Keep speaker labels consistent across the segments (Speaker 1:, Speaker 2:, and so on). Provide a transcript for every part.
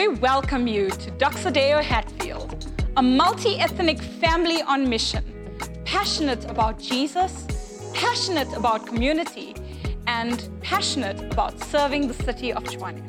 Speaker 1: we welcome you to Doxodeo Hatfield, a multi-ethnic family on mission, passionate about Jesus, passionate about community, and passionate about serving the city of Tshwane.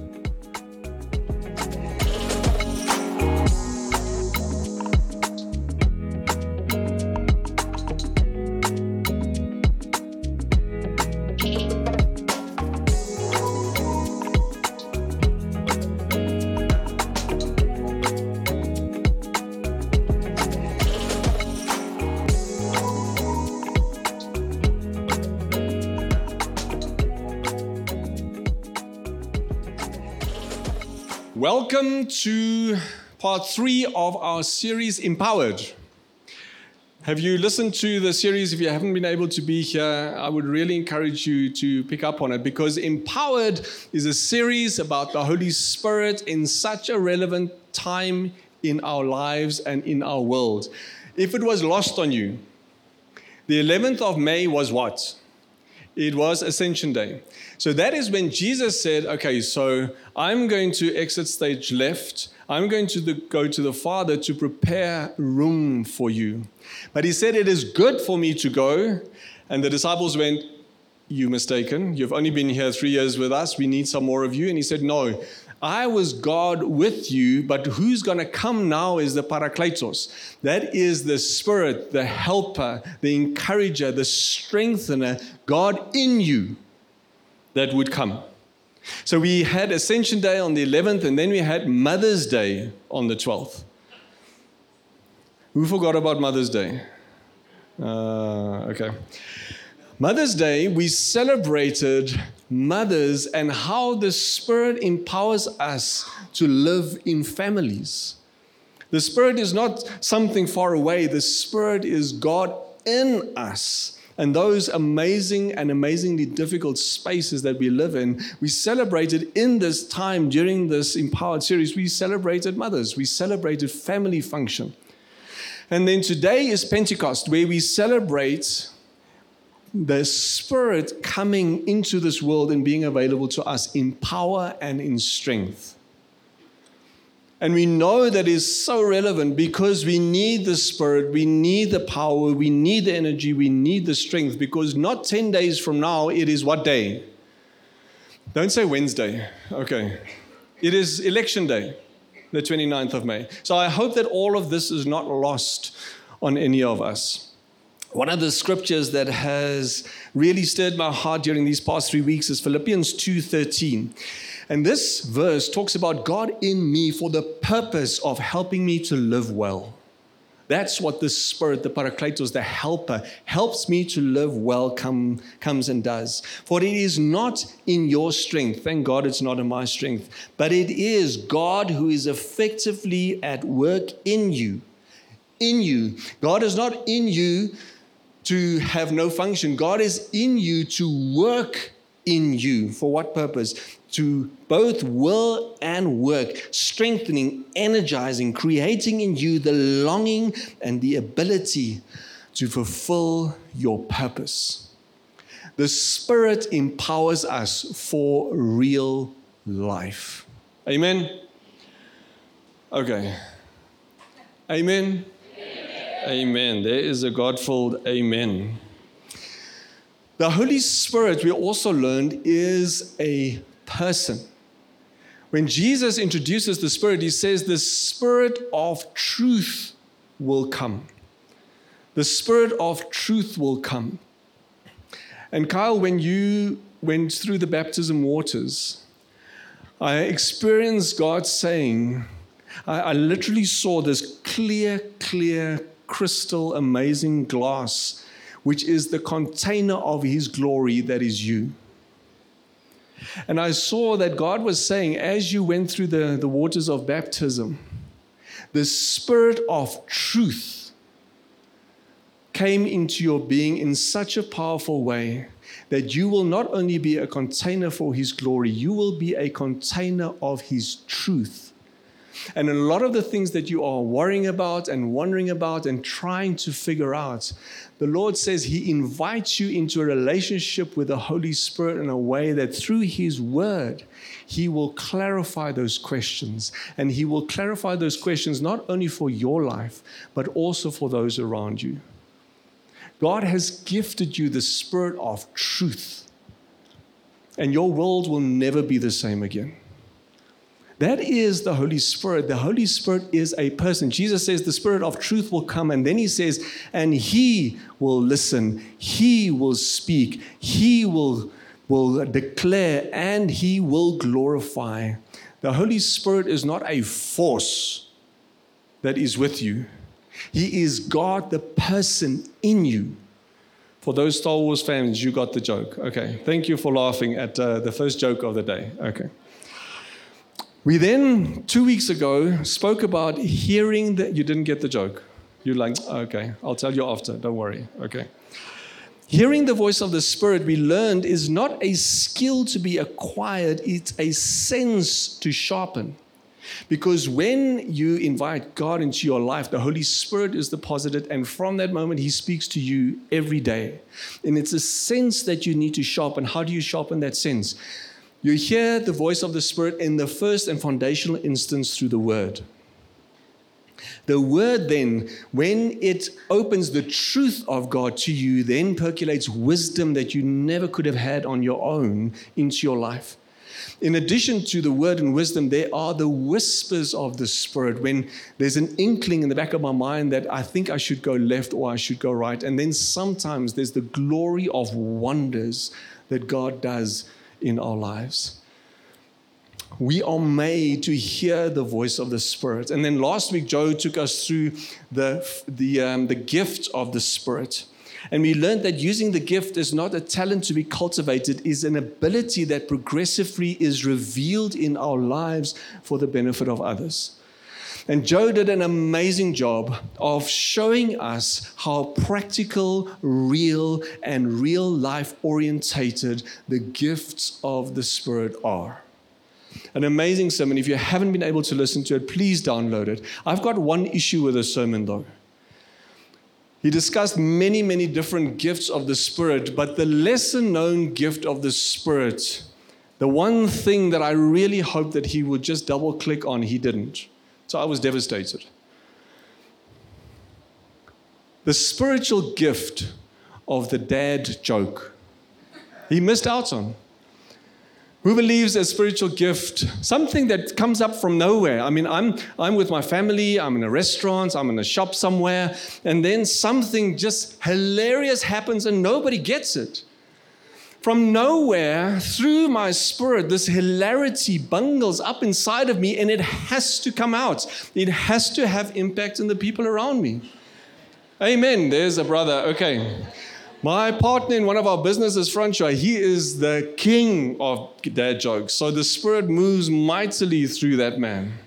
Speaker 2: Welcome to part 3 of our series, Empowered. Have you listened to the series? If you haven't been able to be here, I would really encourage you to pick up on it, because Empowered is a series about the Holy Spirit in such a relevant time in our lives and in our world. If it was lost on you, the 11th of May was what? It was Ascension Day. So that is when Jesus said, okay, so I'm going to exit stage left. I'm going to go to the Father to prepare room for you. But he said, it is good for me to go. And the disciples went, you're mistaken. You've only been here 3 years with us. We need some more of you. And he said, no, I was God with you, but who's going to come now is the Parakletos. That is the Spirit, the helper, the encourager, the strengthener, God in you that would come. So we had Ascension Day on the 11th, and then we had Mother's Day on the 12th. Who forgot about Mother's Day? Okay. Mother's Day, we celebrated mothers and how the Spirit empowers us to live in families. The Spirit is not something far away. The Spirit is God in us. And those amazing and amazingly difficult spaces that we live in, we celebrated in this time during this Empowered series. We celebrated mothers. We celebrated family function. And then today is Pentecost, where we celebrate the Spirit coming into this world and being available to us in power and in strength. And we know that is so relevant because we need the Spirit, we need the power, we need the energy, we need the strength, because not 10 days from now, it is what day? Don't say Wednesday. Okay. It is Election Day, the 29th of May. So I hope that all of this is not lost on any of us. One of the scriptures that has really stirred my heart during these past 3 weeks is Philippians 2:13. And this verse talks about God in me for the purpose of helping me to live well. That's what the Spirit, the Parakletos, the helper, helps me to live well comes and does. For it is not in your strength, thank God it's not in my strength, but it is God who is effectively at work in you. In you. God is not in you to have no function. God is in you to work in you. For what purpose? To both will and work, strengthening, energizing, creating in you the longing and the ability to fulfill your purpose. The Spirit empowers us for real life. Amen? Okay. Amen? Amen. There is a God-filled amen. The Holy Spirit, we also learned, is a person. When Jesus introduces the Spirit, he says the Spirit of truth will come. The Spirit of truth will come. And Kyle, when you went through the baptism waters, I experienced God saying, I literally saw this clear, crystal, amazing glass, which is the container of His glory that is you. And I saw that God was saying, as you went through the waters of baptism, the Spirit of truth came into your being in such a powerful way that you will not only be a container for His glory, you will be a container of His truth. And a lot of the things that you are worrying about and wondering about and trying to figure out, the Lord says He invites you into a relationship with the Holy Spirit in a way that through His Word, He will clarify those questions. And He will clarify those questions not only for your life, but also for those around you. God has gifted you the Spirit of truth. And your world will never be the same again. That is the Holy Spirit. The Holy Spirit is a person. Jesus says the Spirit of truth will come, and then He says, and He will listen, He will speak, He will declare, and He will glorify. The Holy Spirit is not a force that is with you. He is God, the person in you. For those Star Wars fans, you got the joke. Okay, thank you for laughing at the first joke of the day. Okay. We then, 2 weeks ago, spoke about hearing that you didn't get the joke. You're like, okay, I'll tell you after, don't worry, okay. Hearing the voice of the Spirit, we learned, is not a skill to be acquired, it's a sense to sharpen. Because when you invite God into your life, the Holy Spirit is deposited, and from that moment, He speaks to you every day. And it's a sense that you need to sharpen. How do you sharpen that sense? You hear the voice of the Spirit in the first and foundational instance through the Word. The Word then, when it opens the truth of God to you, then percolates wisdom that you never could have had on your own into your life. In addition to the Word and wisdom, there are the whispers of the Spirit when there's an inkling in the back of my mind that I think I should go left or I should go right. And then sometimes there's the glory of wonders that God does in our lives. We are made to hear the voice of the Spirit. And then last week, Joe took us through the gift of the Spirit. And we learned that using the gift is not a talent to be cultivated, is an ability that progressively is revealed in our lives for the benefit of others. And Joe did an amazing job of showing us how practical, real, and real life orientated the gifts of the Spirit are. An amazing sermon. If you haven't been able to listen to it, please download it. I've got one issue with the sermon though. He discussed many, many different gifts of the Spirit, but the lesser known gift of the Spirit, the one thing that I really hoped that he would just double click on, he didn't. So I was devastated. The spiritual gift of the dad joke, he missed out on. Who believes a spiritual gift, something that comes up from nowhere? I mean, I'm with my family, I'm in a restaurant, I'm in a shop somewhere, and then something just hilarious happens and nobody gets it. From nowhere, through my spirit, this hilarity bungles up inside of me and it has to come out. It has to have impact on the people around me. Amen. There's a brother. Okay. My partner in one of our businesses, Francois, he is the king of dad jokes. So the Spirit moves mightily through that man.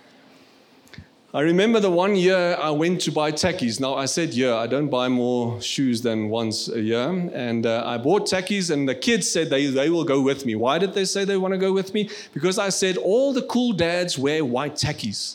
Speaker 2: I remember the one year I went to buy tackies. Now, I said I don't buy more shoes than once a year. And I bought tackies, and the kids said they will go with me. Why did they say they want to go with me? Because I said all the cool dads wear white tackies.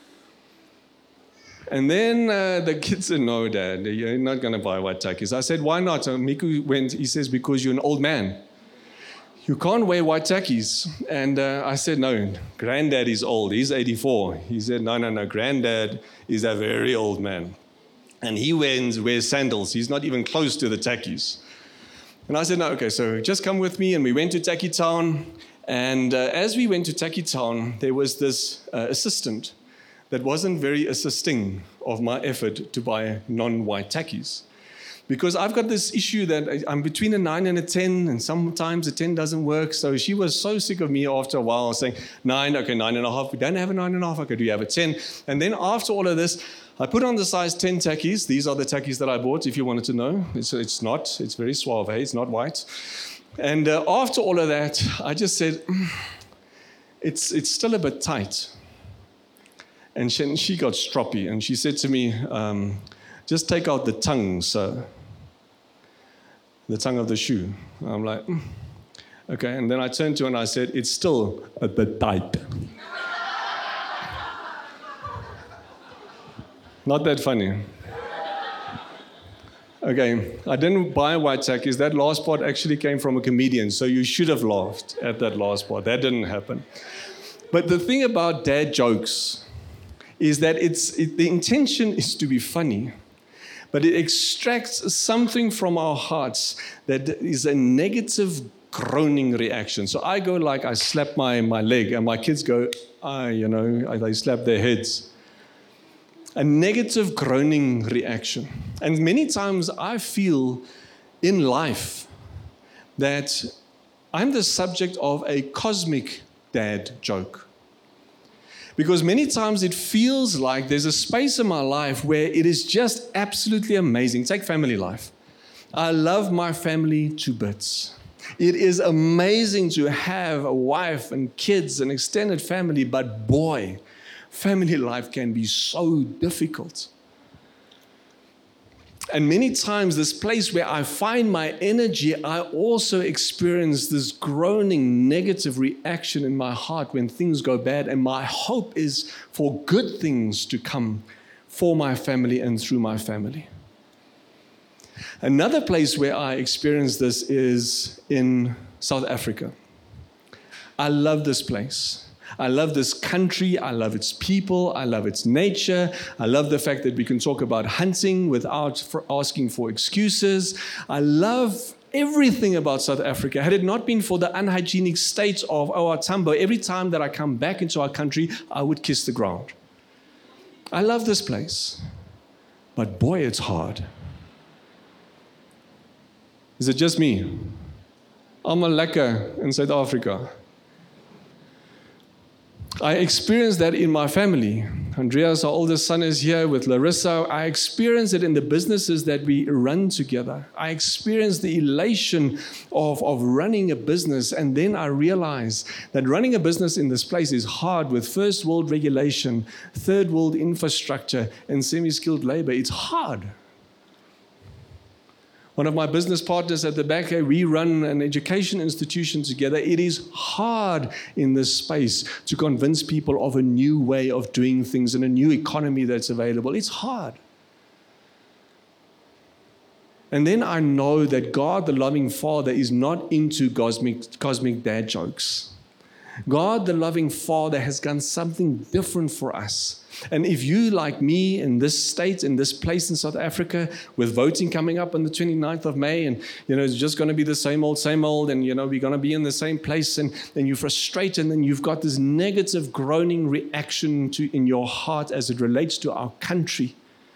Speaker 2: And then the kids said, no, Dad, you're not going to buy white tackies. I said, why not? And Miku went, he says, because you're an old man. You can't wear white tackies. And I said, no, Granddad is old. He's 84. He said, no, Granddad is a very old man. And he wears sandals. He's not even close to the tackies. And I said, no, okay, so just come with me. And we went to Tacky Town. And as we went to Tacky Town, there was this assistant that wasn't very assisting of my effort to buy non-white tackies. Because I've got this issue that I'm between a 9 and a 10, and sometimes a 10 doesn't work. So she was so sick of me after a while saying, 9, okay, 9.5. We don't have a 9.5. Okay, do you have a 10? And then after all of this, I put on the size 10 tackies. These are the tackies that I bought, if you wanted to know. It's very suave, it's not white. And after all of that, I just said, it's still a bit tight. And she got stroppy, and she said to me, just take out the tongue, sir. The tongue of the shoe. I'm like, okay. And then I turned to her and I said, it's still a bit tight. Not that funny. Okay, I didn't buy white takis. That last part actually came from a comedian, so you should have laughed at that last part. That didn't happen. But the thing about dad jokes is that the intention is to be funny, but it extracts something from our hearts that is a negative groaning reaction. So I go like I slap my leg, and my kids go, they slap their heads. A negative groaning reaction. And many times I feel in life that I'm the subject of a cosmic dad joke. Because many times it feels like there's a space in my life where it is just absolutely amazing. Take family life. I love my family to bits. It is amazing to have a wife and kids and extended family, but boy, family life can be so difficult. And many times this place where I find my energy, I also experience this groaning negative reaction in my heart when things go bad. And my hope is for good things to come for my family and through my family. Another place where I experience this is in South Africa. I love this place. I love this country. I love its people. I love its nature. I love the fact that we can talk about hunting without asking for excuses. I love everything about South Africa. Had it not been for the unhygienic state of OR Tambo, every time that I come back into our country, I would kiss the ground. I love this place. But boy, it's hard. Is it just me? Almal lekker in South Africa. I experienced that in my family. Andreas, our oldest son, is here with Larissa. I experienced it in the businesses that we run together. I experienced the elation of running a business, and then I realized that running a business in this place is hard with first world regulation, third world infrastructure, and semi-skilled labor. It's hard. One of my business partners at the back, we run an education institution together. It is hard in this space to convince people of a new way of doing things and a new economy that's available. It's hard. And then I know that God, the loving Father, is not into cosmic dad jokes. God, the loving Father, has done something different for us. And if you, like me, in this state, in this place in South Africa, with voting coming up on the 29th of May, and, it's just going to be the same old, and, we're going to be in the same place, and you're frustrated, and then you've got this negative groaning reaction in your heart as it relates to our country.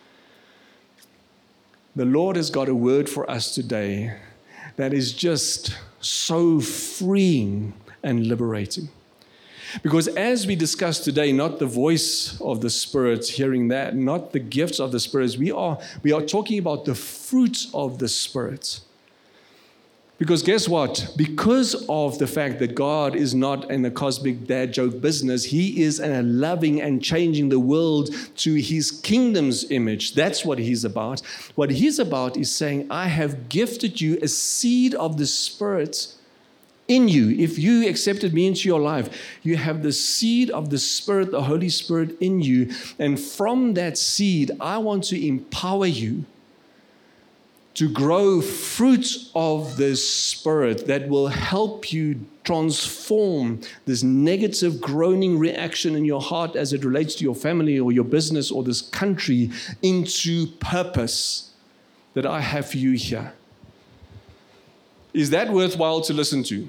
Speaker 2: The Lord has got a word for us today that is just so freeing and liberating. Because as we discuss today, not the voice of the Spirit, hearing that, not the gifts of the Spirit, we are talking about the fruits of the Spirit. Because guess what? Because of the fact that God is not in a cosmic dad joke business, He is in a loving and changing the world to His kingdom's image. That's what He's about. What He's about is saying, I have gifted you a seed of the Spirit in you. If you accepted me into your life, you have the seed of the Spirit, the Holy Spirit in you. And from that seed, I want to empower you to grow fruits of the Spirit that will help you transform this negative groaning reaction in your heart as it relates to your family or your business or this country into purpose that I have for you here. Is that worthwhile to listen to?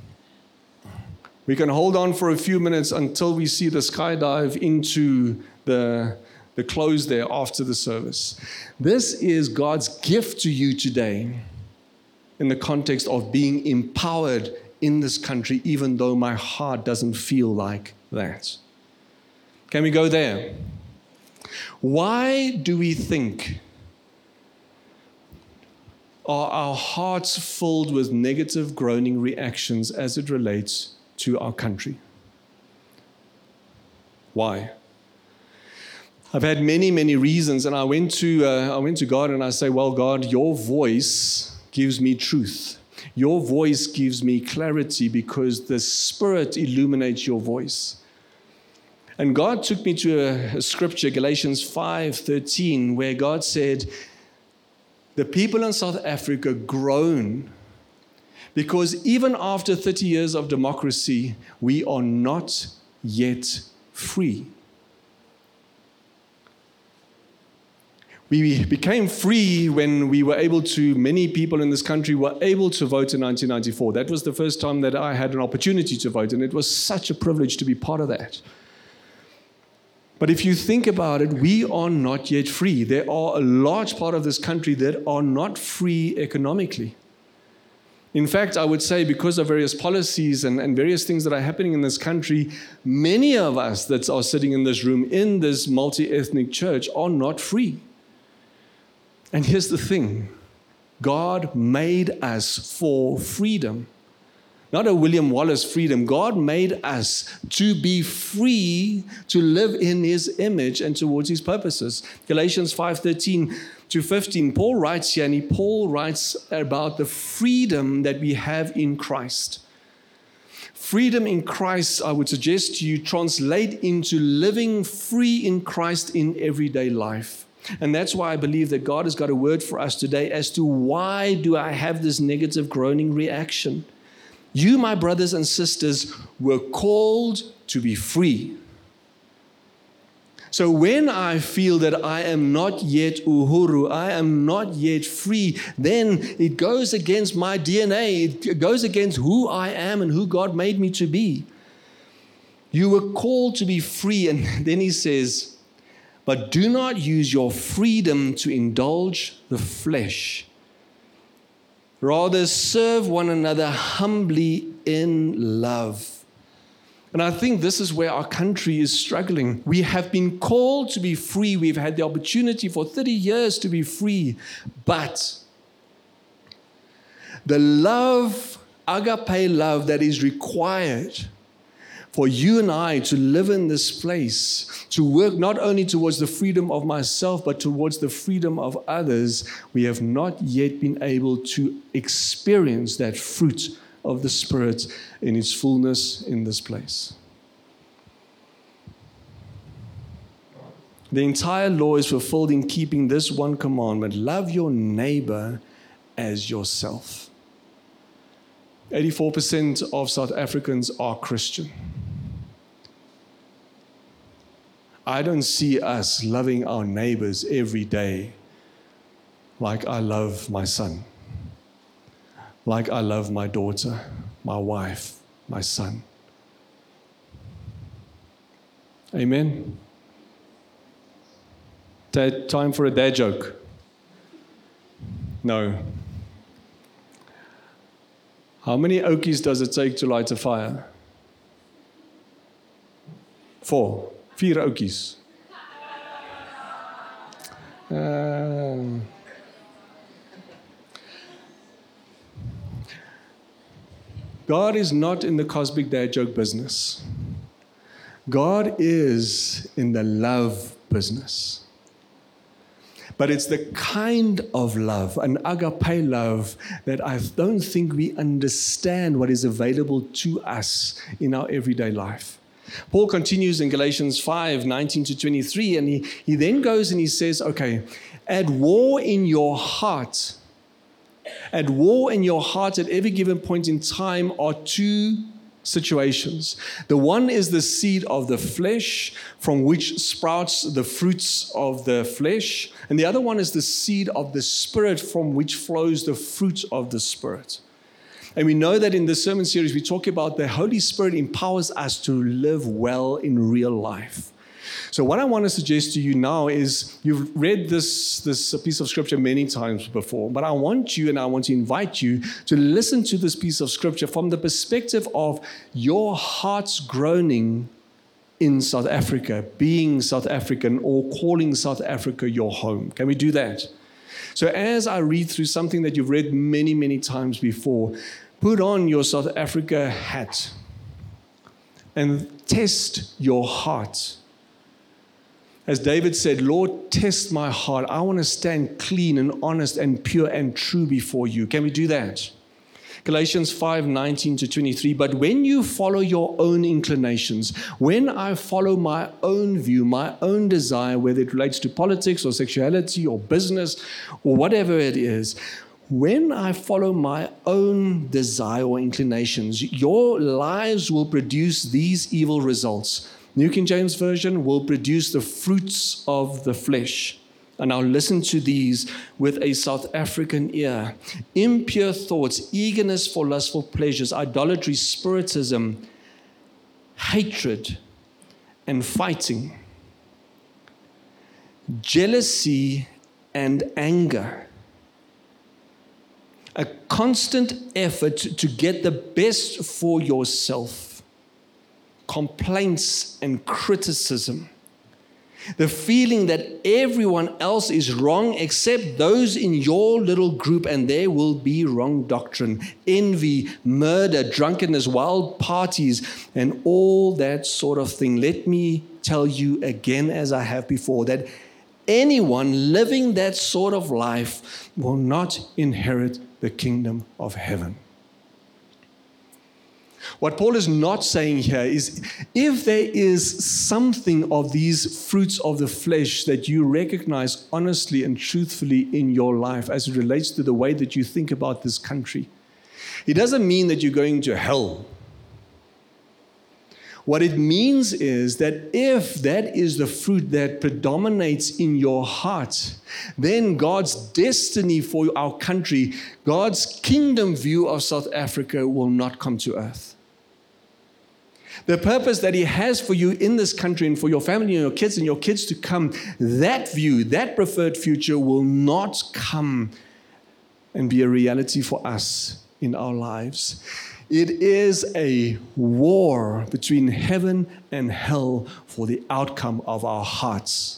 Speaker 2: We can hold on for a few minutes until we see the skydive into the close there after the service. This is God's gift to you today in the context of being empowered in this country, even though my heart doesn't feel like that. Can we go there? Why do we think are our hearts filled with negative groaning reactions as it relates to our country? Why? I've had many, many reasons, and I went to God and I say, well, God, your voice gives me truth. Your voice gives me clarity because the Spirit illuminates your voice. And God took me to a scripture, Galatians 5:13, where God said, the people in South Africa groan because even after 30 years of democracy, we are not yet free. We became free when we were able to, many people in this country were able to vote in 1994. That was the first time that I had an opportunity to vote, and it was such a privilege to be part of that. But if you think about it, we are not yet free. There are a large part of this country that are not free economically. In fact, I would say because of various policies and various things that are happening in this country, many of us that are sitting in this room, in this multi-ethnic church, are not free. And here's the thing. God made us for freedom. Not a William Wallace freedom. God made us to be free to live in His image and towards His purposes. Galatians 5:13-15, Paul writes here, and Paul writes about the freedom that we have in Christ. Freedom in Christ, I would suggest to you, translate into living free in Christ in everyday life. And that's why I believe that God has got a word for us today as to why do I have this negative groaning reaction. You, my brothers and sisters, were called to be free. So when I feel that I am not yet uhuru, I am not yet free, then it goes against my DNA. It goes against who I am and who God made me to be. You were called to be free. And then he says, but do not use your freedom to indulge the flesh. Rather, serve one another humbly in love. And I think this is where our country is struggling. We have been called to be free. We've had the opportunity for 30 years to be free. But the love, agape love that is required for you and I to live in this place, to work not only towards the freedom of myself, but towards the freedom of others, we have not yet been able to experience that fruit of the Spirit in its fullness in this place. The entire law is fulfilled in keeping this one commandment: love your neighbor as yourself. 84% of South Africans are Christian. I don't see us loving our neighbors every day like I love my son, like I love my daughter, my wife, my son. Amen? Dad, time for a dad joke? No. How many okies does it take to light a fire? 4 okies. God is not in the cosmic dad joke business. God is in the love business. But it's the kind of love, an agape love, that I don't think we understand what is available to us in our everyday life. Paul continues in Galatians 5:19-23, and he then goes and he says, okay, at war in your heart at every given point in time are 2 situations. The one is the seed of the flesh, from which sprouts the fruits of the flesh. And the other one is the seed of the Spirit, from which flows the fruit of the Spirit. And we know that in this sermon series, we talk about the Holy Spirit empowers us to live well in real life. So what I want to suggest to you now is, you've read this piece of scripture many times before, but I want to invite you to listen to this piece of scripture from the perspective of your heart's groaning in South Africa, being South African or calling South Africa your home. Can we do that? So as I read through something that you've read many, many times before, put on your South Africa hat and test your heart. As David said, Lord, test my heart. I want to stand clean and honest and pure and true before you. Can we do that? Galatians 5:19-23, but when you follow your own inclinations, when I follow my own view, my own desire, whether it relates to politics or sexuality or business or whatever it is, when I follow my own desire or inclinations, your lives will produce these evil results. New King James Version will produce the fruits of the flesh. And I'll listen to these with a South African ear. Impure thoughts, eagerness for lustful pleasures, idolatry, spiritism, hatred, and fighting, jealousy and anger. A constant effort to get the best for yourself. Complaints and criticism. The feeling that everyone else is wrong except those in your little group, and there will be wrong doctrine, envy, murder, drunkenness, wild parties, and all that sort of thing. Let me tell you again, as I have before, that anyone living that sort of life will not inherit the kingdom of heaven. What Paul is not saying here is, if there is something of these fruits of the flesh that you recognize honestly and truthfully in your life as it relates to the way that you think about this country, it doesn't mean that you're going to hell. What it means is that if that is the fruit that predominates in your heart, then God's destiny for our country, God's kingdom view of South Africa will not come to earth. The purpose that He has for you in this country and for your family and your kids to come, that view, that preferred future will not come and be a reality for us in our lives. It is a war between heaven and hell for the outcome of our hearts.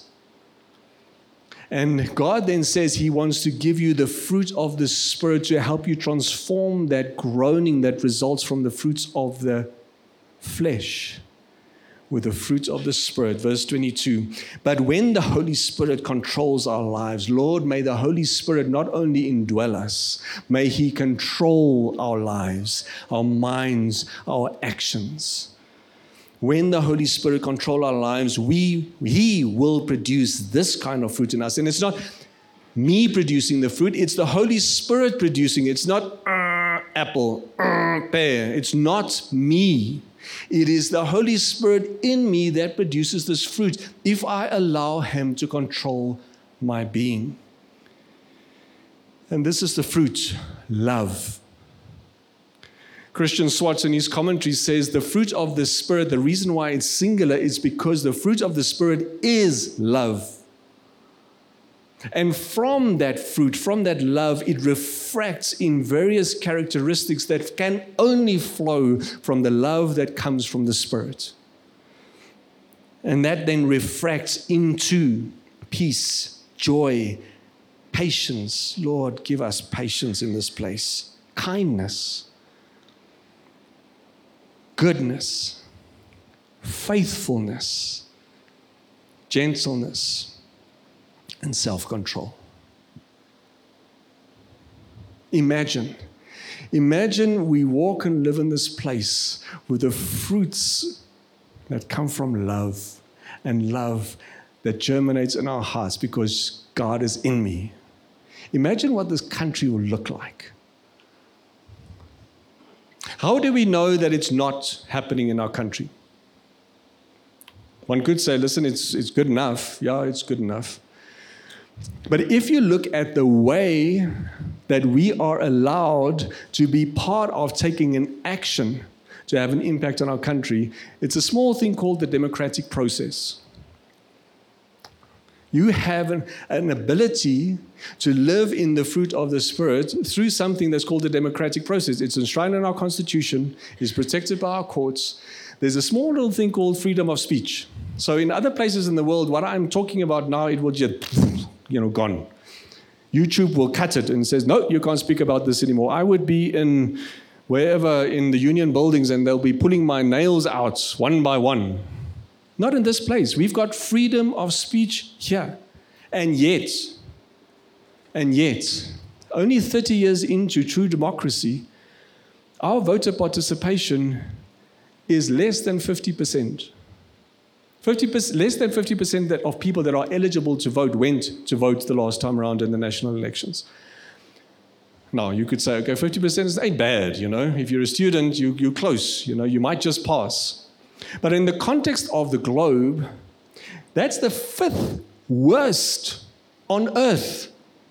Speaker 2: And God then says He wants to give you the fruit of the Spirit to help you transform that groaning that results from the fruits of the flesh with the fruit of the Spirit. Verse 22, but when the Holy Spirit controls our lives, Lord, may the Holy Spirit not only indwell us, may He control our lives, our minds, our actions. When the Holy Spirit controls our lives, He will produce this kind of fruit in us. And it's not me producing the fruit, it's the Holy Spirit producing it. It's not apple, pear. It's not me. It is the Holy Spirit in me that produces this fruit if I allow Him to control my being. And this is the fruit, love. Christian Swartz in his commentary says the fruit of the Spirit, the reason why it's singular is because the fruit of the Spirit is love. And from that fruit, from that love, it refracts in various characteristics that can only flow from the love that comes from the Spirit. And that then refracts into peace, joy, patience. Lord, give us patience in this place. Kindness, goodness, faithfulness, gentleness, and self-control. Imagine we walk and live in this place with the fruits that come from love, and love that germinates in our hearts because God is in me. Imagine what this country will look like. How do we know that it's not happening in our country? One could say, listen, it's good enough. Yeah, it's good enough. But if you look at the way that we are allowed to be part of taking an action to have an impact on our country, it's a small thing called the democratic process. You have an ability to live in the fruit of the Spirit through something that's called the democratic process. It's enshrined in our Constitution. It's protected by our courts. There's a small little thing called freedom of speech. So in other places in the world, what I'm talking about now, it will just, gone. YouTube will cut it and says, no, you can't speak about this anymore. I would be in wherever in the union buildings and they'll be pulling my nails out one by one. Not in this place. We've got freedom of speech here. And yet, only 30 years into true democracy, our voter participation is less than 50%. Less than 50% of people that are eligible to vote went to vote the last time around in the national elections. Now, you could say, okay, 50% ain't bad, If you're a student, you're close, you might just pass. But in the context of the globe, that's the 5th worst on earth.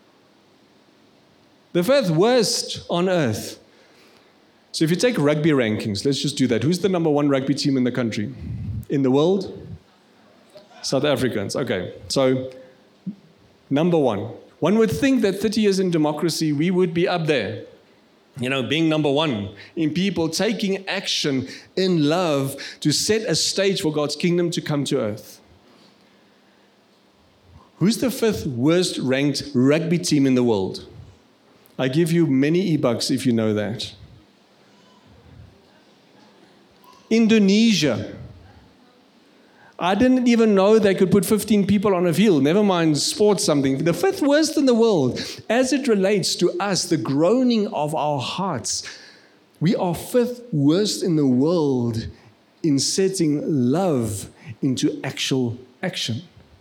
Speaker 2: The 5th worst on earth. So if you take rugby rankings, let's just do that. Who's the number 1 rugby team in the country? In the world? South Africans. Okay, so number 1. One would think that 30 years in democracy, we would be up there. Being number 1 in people taking action in love to set a stage for God's kingdom to come to earth. Who's the 5th worst ranked rugby team in the world? I give you many e-bucks if you know that. Indonesia. I didn't even know they could put 15 people on a field, never mind sports something. The 5th worst in the world. As it relates to us, the groaning of our hearts, we are 5th worst in the world in setting love into actual action.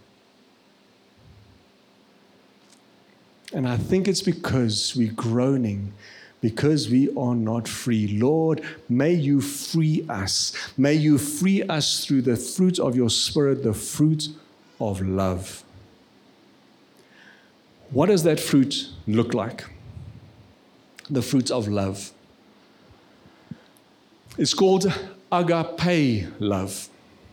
Speaker 2: And I think it's because we're groaning, because we are not free. Lord, may you free us. May you free us through the fruit of your Spirit, the fruit of love. What does that fruit look like? The fruit of love. It's called agape love.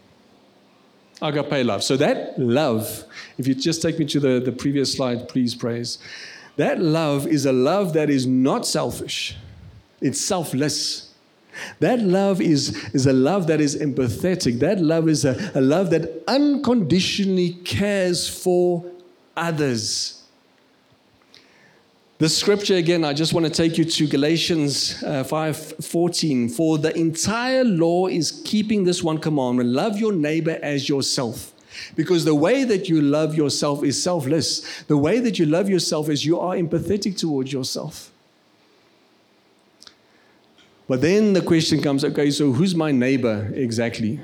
Speaker 2: Agape love. So that love, if you just take me to the previous slide, please, praise. That love is a love that is not selfish. It's selfless. That love is a love that is empathetic. That love is a love that unconditionally cares for others. The scripture, again, I just want to take you to Galatians 5:14. For the entire law is keeping this one commandment: love your neighbor as yourself. Because the way that you love yourself is selfless. The way that you love yourself is you are empathetic towards yourself. But then the question comes, okay, so who's my neighbor exactly?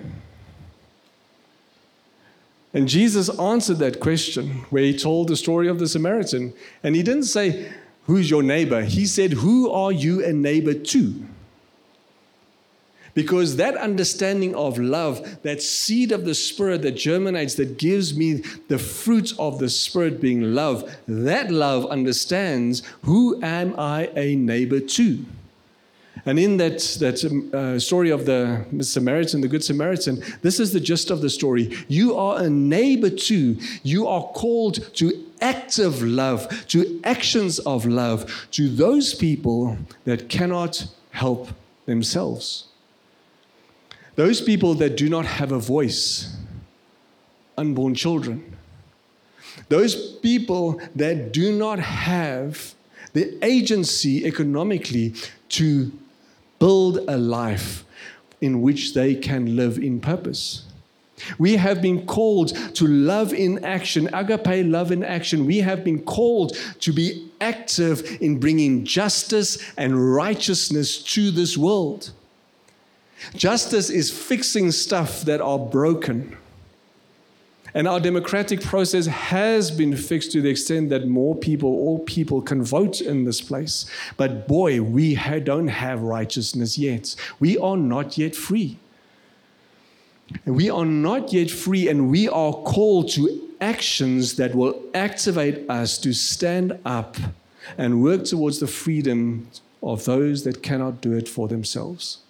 Speaker 2: And Jesus answered that question where he told the story of the Samaritan. And he didn't say, who's your neighbor? He said, who are you a neighbor to? Because that understanding of love, that seed of the Spirit that germinates, that gives me the fruit of the Spirit being love, that love understands, who am I a neighbor to? And in that story of the Samaritan, the Good Samaritan, this is the gist of the story. You are a neighbor to, you are called to active love, to actions of love, to those people that cannot help themselves. Those people that do not have a voice, unborn children. Those people that do not have the agency economically to build a life in which they can live in purpose. We have been called to love in action, agape love in action. We have been called to be active in bringing justice and righteousness to this world. Justice is fixing stuff that are broken. And our democratic process has been fixed to the extent that all people can vote in this place. But boy, we don't have righteousness yet. We are not yet free. We are not yet free, and we are called to actions that will activate us to stand up and work towards the freedom of those that cannot do it for themselves.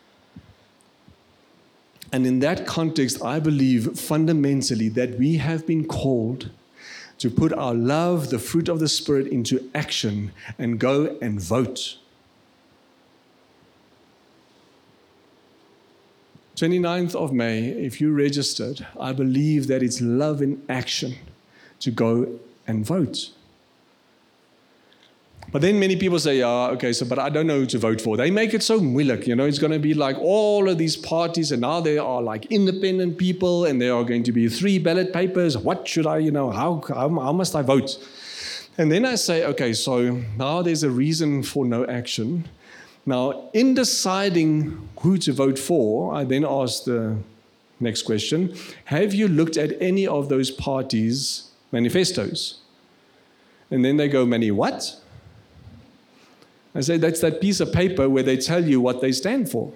Speaker 2: And in that context, I believe fundamentally that we have been called to put our love, the fruit of the Spirit, into action and go and vote. 29th of May, if you registered, I believe that it's love in action to go and vote. But then many people say, but I don't know who to vote for. They make it so moeilijk, it's going to be like all of these parties, and now they are like independent people, and there are going to be 3 ballot papers. What should I, how must I vote? And then I say, okay, so now there's a reason for no action. Now, in deciding who to vote for, I then asked the next question, have you looked at any of those parties' manifestos? And then they go, many what? I say, that's that piece of paper where they tell you what they stand for.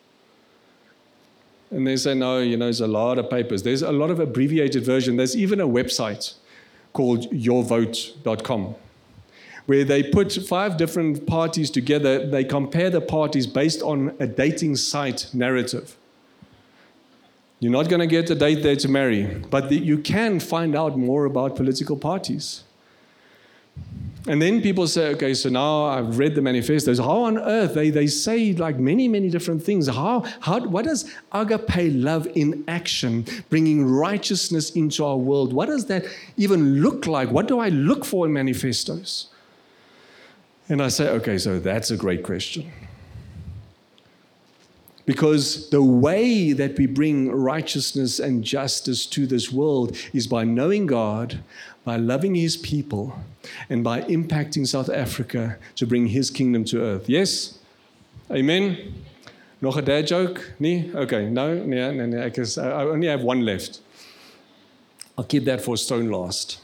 Speaker 2: And they say, no, there's a lot of papers. There's a lot of abbreviated version. There's even a website called yourvote.com where they put 5 different parties together. They compare the parties based on a dating site narrative. You're not going to get a date there to marry, but you can find out more about political parties. And then people say, okay, so now I've read the manifestos. How on earth? They say like many, many different things. What does agape love in action, bringing righteousness into our world? What does that even look like? What do I look for in manifestos? And I say, okay, so that's a great question. Because the way that we bring righteousness and justice to this world is by knowing God, by loving His people, and by impacting South Africa to bring His kingdom to earth. Yes? Amen? Nog 'n dad joke? Nee? Okay, no? Nee, I only have one left. I'll keep that for stone last.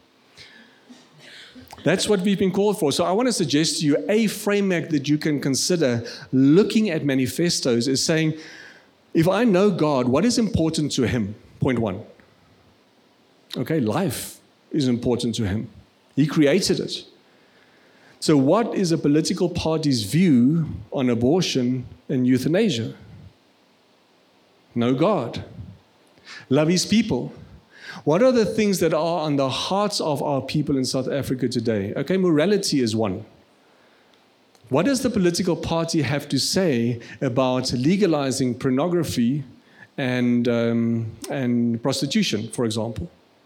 Speaker 2: That's what we've been called for. So I want to suggest to you a framework that you can consider looking at manifestos is saying, if I know God, what is important to Him? Point 1. Okay, life is important to Him. He created it. So what is a political party's view on abortion and euthanasia? Know God. Love His people. What are the things that are on the hearts of our people in South Africa today? Okay, morality is one. What does the political party have to say about legalizing pornography and prostitution, for example?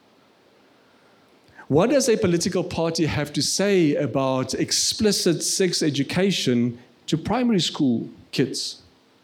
Speaker 2: What does a political party have to say about explicit sex education to primary school kids?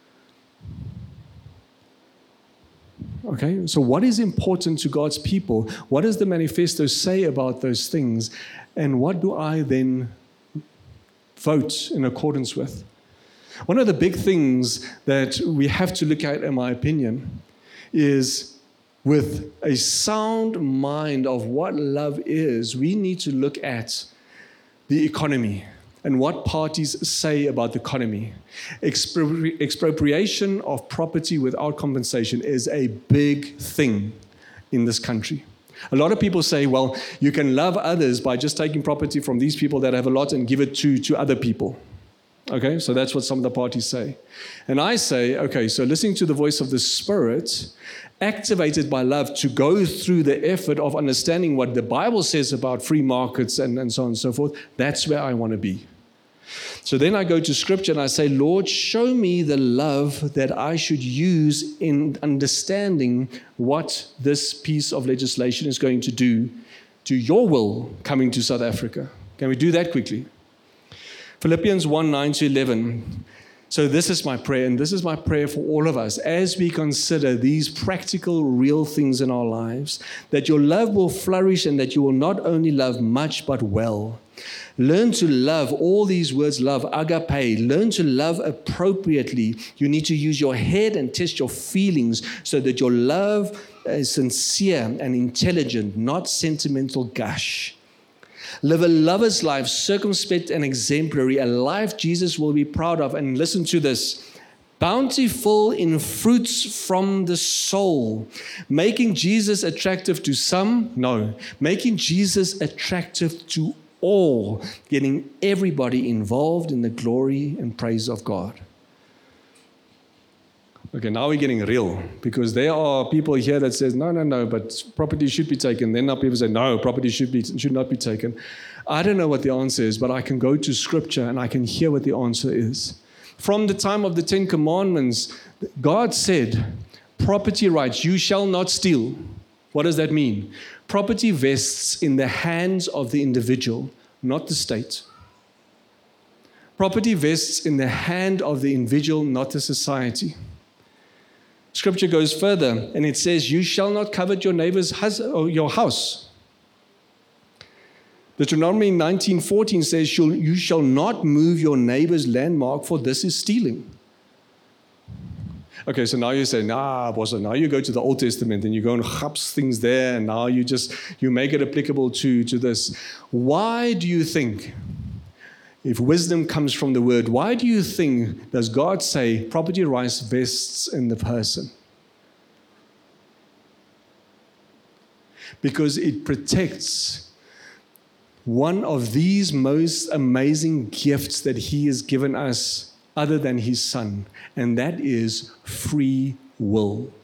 Speaker 2: Okay, so what is important to God's people? What does the manifesto say about those things? And what do I then vote in accordance with? One of the big things that we have to look at, in my opinion, is with a sound mind of what love is, we need to look at the economy and what parties say about the economy. Expropriation of property without compensation is a big thing in this country. A lot of people say, well, you can love others by just taking property from these people that have a lot and give it to other people. Okay, so that's what some of the parties say. And I say, okay, so listening to the voice of the Spirit, activated by love to go through the effort of understanding what the Bible says about free markets and so on and so forth, that's where I want to be. So then I go to Scripture and I say, Lord, show me the love that I should use in understanding what this piece of legislation is going to do to your will coming to South Africa. Can we do that quickly? Philippians 1:9-11. So this is my prayer, and this is my prayer for all of us as we consider these practical, real things in our lives, that your love will flourish and that you will not only love much, but well. Learn to love, all these words love, agape. Learn to love appropriately. You need to use your head and test your feelings so that your love is sincere and intelligent, not sentimental gush. Live a lover's life, circumspect and exemplary, a life Jesus will be proud of. And listen to this. Bountiful in fruits from the soul. Making Jesus attractive to some? No. Making Jesus attractive to all. Getting everybody involved in the glory and praise of God. Okay, now we're getting real, because there are people here that says, no, but property should be taken. Then now people say, no, property should not be taken. I don't know what the answer is, but I can go to Scripture and I can hear what the answer is. From the time of the 10 Commandments, God said, property rights, you shall not steal. What does that mean? Property vests in the hands of the individual, not the state. Property vests in the hand of the individual, not the society. Scripture goes further, and it says, you shall not covet your neighbor's house or your house. Deuteronomy 19:14 says, you shall not move your neighbor's landmark, for this is stealing. Okay, so now you say, boss, now you go to the Old Testament and you go and chaps things there, and now you make it applicable to this. Why do you think, if wisdom comes from the word, why do you think does God say property rights vests in the person? Because it protects one of these most amazing gifts that He has given us other than His Son, and that is free will.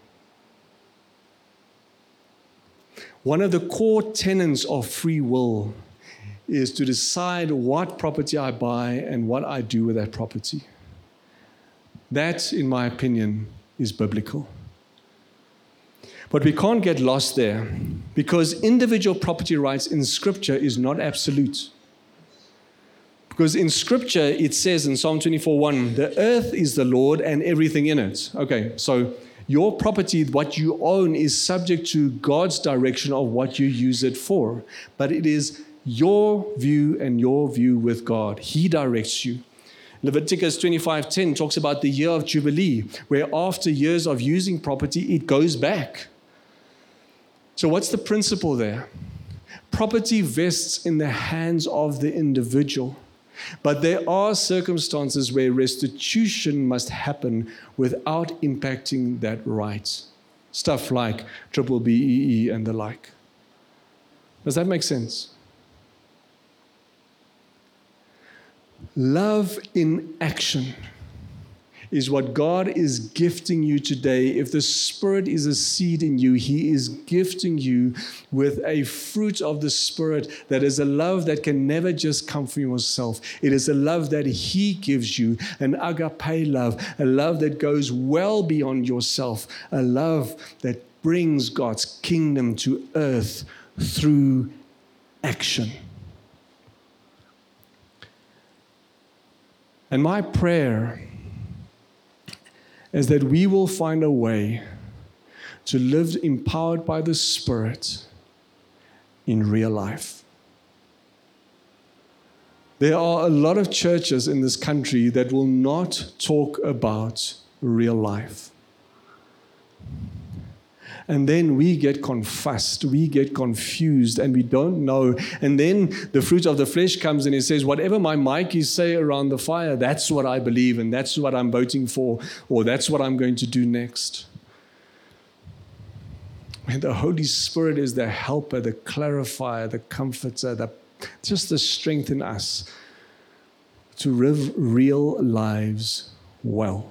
Speaker 2: One of the core tenets of free will is to decide what property I buy and what I do with that property. That, in my opinion, is biblical. But we can't get lost there, because individual property rights in Scripture is not absolute. Because in Scripture, it says in Psalm 24:1, the earth is the Lord and everything in it. Okay, so your property, what you own, is subject to God's direction of what you use it for. But it is your view and your view with God. He directs you. Leviticus 25:10 talks about the year of Jubilee, where after years of using property, it goes back. So what's the principle there? Property vests in the hands of the individual. But there are circumstances where restitution must happen without impacting that right. Stuff like BBBEE and the like. Does that make sense? Love in action is what God is gifting you today. If the Spirit is a seed in you, He is gifting you with a fruit of the Spirit that is a love that can never just come from yourself. It is a love that He gives you, an agape love, a love that goes well beyond yourself, a love that brings God's kingdom to earth through action. And my prayer is that we will find a way to live empowered by the Spirit in real life. There are a lot of churches in this country that will not talk about real life. And then we get confused, we get confused, and we don't know. And then the fruit of the flesh comes and it says, whatever my Mikey say around the fire, that's what I believe, and that's what I'm voting for, or that's what I'm going to do next. And the Holy Spirit is the helper, the clarifier, the comforter, just the strength in us to live real lives well.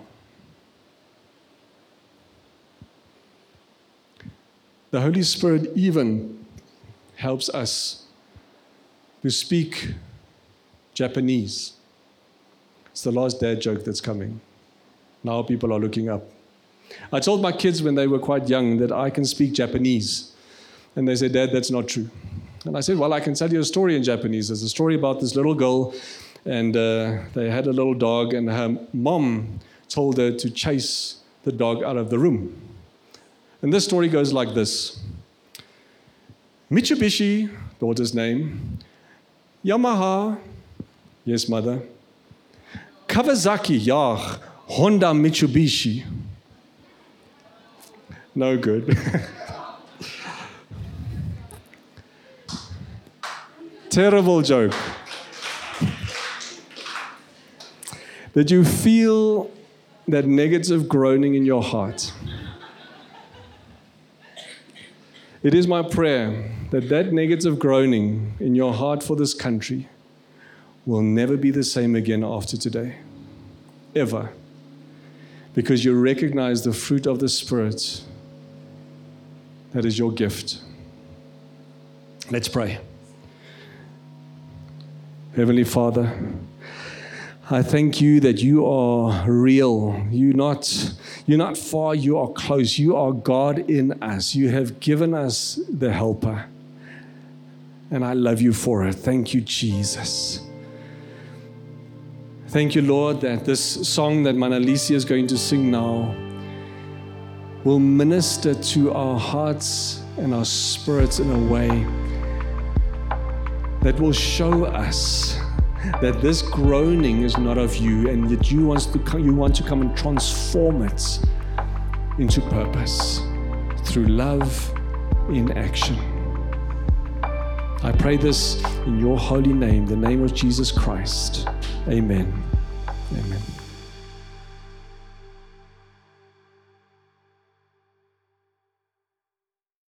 Speaker 2: The Holy Spirit even helps us to speak Japanese. It's the last dad joke that's coming. Now people are looking up. I told my kids when they were quite young that I can speak Japanese. And they said, Dad, that's not true. And I said, well, I can tell you a story in Japanese. There's a story about this little girl, and they had a little dog, and her mom told her to chase the dog out of the room. And this story goes like this. Mitsubishi, daughter's name. Yamaha, yes, mother. Kawasaki, yeah. Honda, Mitsubishi. No good. Terrible joke. Did you feel that negative groaning in your heart? It is my prayer that that negative groaning in your heart for this country will never be the same again after today. Ever. Because you recognize the fruit of the Spirit that is your gift. Let's pray. Heavenly Father, I thank you that you are real. You're not far, you are close. You are God in us. You have given us the helper. And I love you for it. Thank you, Jesus. Thank you, Lord, that this song that Manalicia is going to sing now will minister to our hearts and our spirits in a way that will show us that this groaning is not of you, and that you want to come and transform it into purpose through love in action. I pray this in your holy name, the name of Jesus Christ. Amen. Amen.